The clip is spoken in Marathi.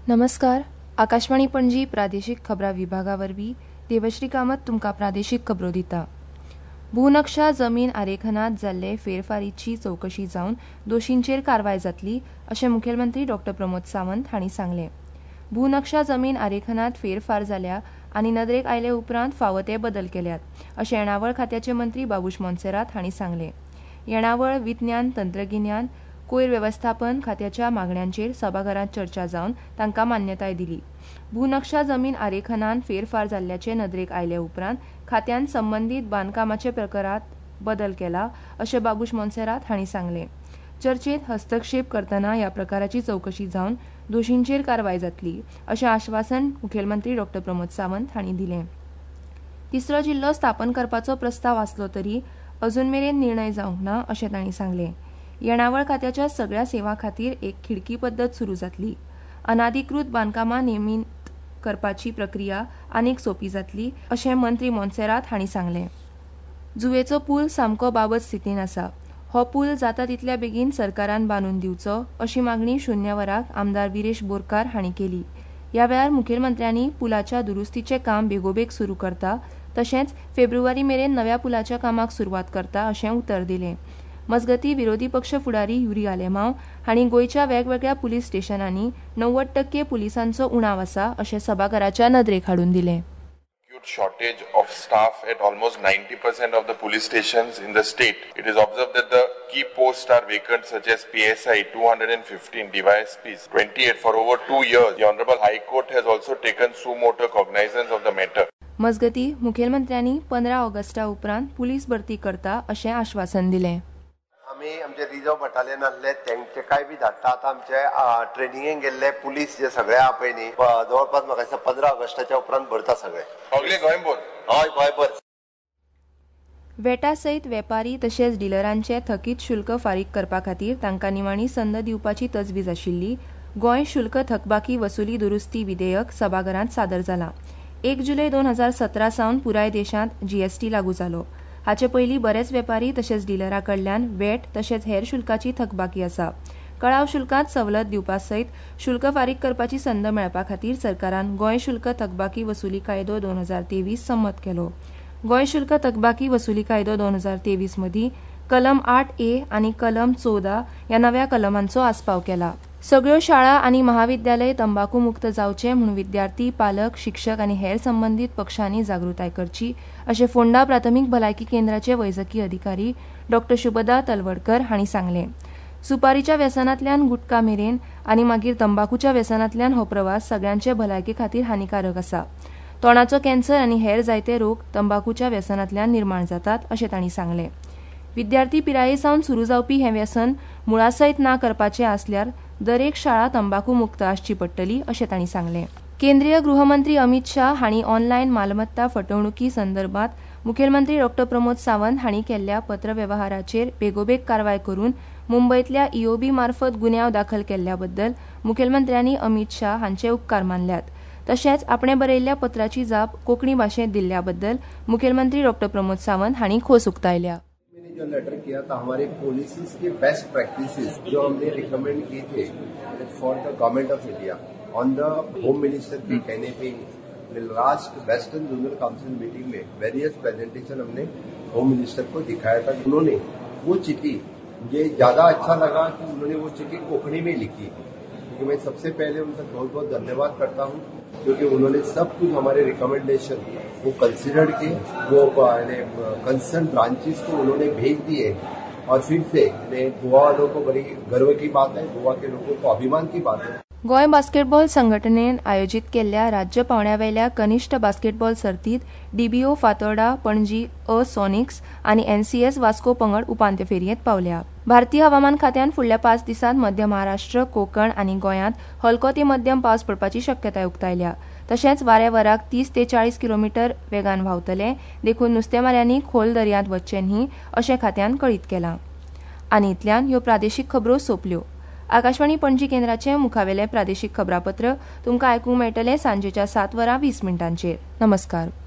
नमस्कार. आकाशवाणी पणजी प्रादेशीक खबरां विभागा वरवीं देवश्री कामत तुमकां प्रादेशीक खबरो दिता. भूनक्षा जमीन आरेखनात जाल्ले फेरफारीची चवकशी जावन दोशींचेर कारवाय जातली अशें मुखेलमंत्री डॉ. प्रमोद सावंत हांणी सांगलें. भूनक्षा जमीन आरेखनात फेरफार जाल्या आनी नदरेक आयले उपरांत फावो ते बदल केल्यात अशें येणावळ खात्याचे मंत्री बाबूश मोन्सेरात हांणी सांगलें. येणावळ, विज्ञान, तंत्रगिन्यान, कोयर वेवस्थापन खात्याच्या मागण्यांचेर सभाघरांत चर्चा जावन तांकां मान्यताय दिली. भूनक्षा जमीन आरेखनात फेरफार जाल्ल्याचे नदरेक आयले उपरांत खात्यान संबंदीत बांदकामाचे प्रकारांत बदल केला अशें बाबूश मोन्सेरात हांणी सांगलें. चर्चेत हस्तक्षेप करतना ह्या प्रकाराची चवकशी जावन दोशींचेर कारवाय जातली अशें आश्वासन मुखेलमंत्री डॉ. प्रमोद सावंत हांणी दिलें. तिसरो जिल्लो स्थापन करपाचो प्रस्ताव आसलो तरी अजून मेरेन निर्णय जावंक ना अशें तांणी सांगलें. येणावळ खात्याच्या सगळ्या सेवां खातीर एक खिडकी पद्दत सुरू जातली. अनाधिकृत बांदकामां नेमीत करपाची प्रक्रिया आनीक सोपी जातली अशें मंत्री मोन्सेरात हांणी सांगलें. जुवेचो पूल सामको बाबत स्थितीन आसा. हो पूल जाता तितल्या बेगीन सरकारान बांदून दिवचो अशी मागणी 0 वराक आमदार विरेश बोरकार हांणी केली. ह्या वेळार मुखेलमंत्र्यांनी पुलाच्या दुरुस्तीचें काम बेगोबेग सुरू करता तशेंच फेब्रुवारी मेरेन नव्या पुलाच्या कामाक सुरवात करता अशें उतर दिलें. मजगतीं विरोधी पक्ष फुडारी युरी आलेमांव हांणी गोंयच्या वेगवेगळ्या पुलीस स्टेशनांनी 90% पुलिसांचो उणाव आसा अशें सभाघराच्या नदरेक हाडून दिलें. Shortage of staff at almost 90% of the police stations in the state. It is observed that the key posts are vacant such as PSI 215, DYSPs 28 for over 2 years. The Honorable High Court has also taken suo motu cognizance of the matter. मजगतीं मुखेलमंत्र्यांनी 15 ऑगस्टा उपरांत पुलीस भरती करता अशें आश्वासन दिलें. आमी आमचे रिजर्व बटालियन आसले तेंचे काय बी धाडटा. आतां आमचे ट्रेनिंगेक गेल्ले पुलीस जे सगळे आहा पळय न्ही जवळपास म्हाका दिसता 15 ऑगस्टाच्या उपरांत भरता सगळे. सगळे गोंयभर. हय गोंयभर. वेटा सयत वेपारी तशेंच डिलरांचे थकीत शुल्क फारीक करपा खातीर तांकां निमाणी संद दिवपाची तजवीज आशिल्ली गोंय शुल्क थकबाकी वसुली दुरुस्ती विधेयक सभाघरांत सादर जालां. 1 जुलय 2017 सावन पुराय देशांत जीएसटी लागू जालो. हाचे पयलीं बरेच वेपारी तशेंच डिलरां कडल्यान वेट तशेंच हेर शुल्काची थकबाकी आसा. कळाव शुल्कांत सवलत दिवपा सयत शुल्क फारीक करपाची संद मेळपा खातीर सरकारान गोंय शुल्क थकबाकी वसुली कायदो 2023 संमत केलो. गोंय शुल्क थकबाकी वसुली कायदो 2023 मदीं कलम 8A आनी कलम 14 ह्या नव्या कलमांचो आस्पाव केला. सगळ्यो शाळा आनी महाविद्यालय तंबाखू मुक्त जावचे म्हूण विद्यार्थी, पालक, शिक्षक आनी हेर संबंदीत पक्षांनी जागृताय करची अशें फोंडा प्राथमीक भलायकी केंद्राचे वैजकी अधिकारी डॉ. शुभदा तलवडकर हांणी सांगलें. सुपारीच्या व्यसनांतल्यान गुटखा मेरेन आनी मागीर तंबाखूच्या व्यसनांतल्यान हो प्रवास सगळ्यांचे भलायके खातीर हानिकारक आसा. तोंडाचो कॅन्सर आनी हेर जायते रोग तंबाखूच्या व्यसनांतल्यान निर्माण जातात अशें तांणी सांगलें. विद्यार्थी पिराये सावन सुरू जावपी हें व्यसन मुळासयत ना करपाचें आसल्यार दरेक शाळा तंबाखू मुक्त आसची पडटली अशें तांणी सांगलें. केंद्रीय गृहमंत्री अमित शाह हांणी ऑनलायन मालमत्ता फटवणुकी संदर्भात मुखेलमंत्री डॉ. प्रमोद सावंत हांणी केल्ल्या पत्रव्यवहाराचेर बेगोबेग कारवाय करून मुंबयतल्या EOB मार्फत गुन्यांव दाखल केल्ल्या बद्दल मुखेलमंत्र्यांनी अमित शाह हांचे उपकार मानल्यात. तशेंच आपणे बरयल्ल्या पत्राची जाप कोंकणी भाशेंत दिल्ल्या बद्दल मुखेलमंत्री डॉ. प्रमोद सावंत हांणी खोस उक्तायल्या. जो लेटर किया था हमारे पॉलिसीज के बेस्ट प्रैक्टिसेस जो हमने रिकमेंड किए थे for the government of India on the home minister के कहने पे last western zonal council meeting में वेरियस प्रेजेंटेशन हमने होम मिनिस्टर को दिखाया था. उन्होंने वो चिट्ठी मुझे ज्यादा अच्छा लगा कि उन्होंने वो चिट्ठी कोंकणी में लिखी, क्योंकि मैं सबसे पहले उनका बहुत बहुत धन्यवाद करता हूँ क्योंकि उन्होंने सब कुछ हमारे रिकमेंडेशन वो कंसिडर्ड किए, वो कंसर्न ब्रांचेस को उन्होंने भेज दिए और फिर से गोवा वालों को बड़ी गर्व की बात है, गोवा के लोगों को अभिमान की बात है. गोंय बास्केटबॉल संघटनेन आयोजीत केल्ल्या राज्य पावंड्यावेल्या कनिष्ठ बास्केटबॉल सर्तीत DBO फातोर्डा, पणजी सोनिक्स आनी NCS वास्को पंगड उपांत्य फेरयेंत पावल्या. भारतीय हवामान खात्यान फुडल्या 5 दिसांत मध्य महाराष्ट्र, कोकण आनी गोंयांत हलको ते मध्यम पावस पडपाची शक्यताय उक्तायल्या. तशेंच वारे वराक 30 ते 40 किलोमीटर वेगान व्हांवतले, देखून नुस्तेमाऱ्यांनी खोल दर्यांत वचचें न्ही अशें खात्यान कळीत केलां. आनी इतल्यान ह्यो प्रादेशीक खबरो सोंपल्यो. आकाशवाणी पणजी केंद्राचे मुखावेले प्रादेशीक खबरापत्र तुमकां आयकूंक मेळटलें सांजेच्या 7:20 नमस्कार.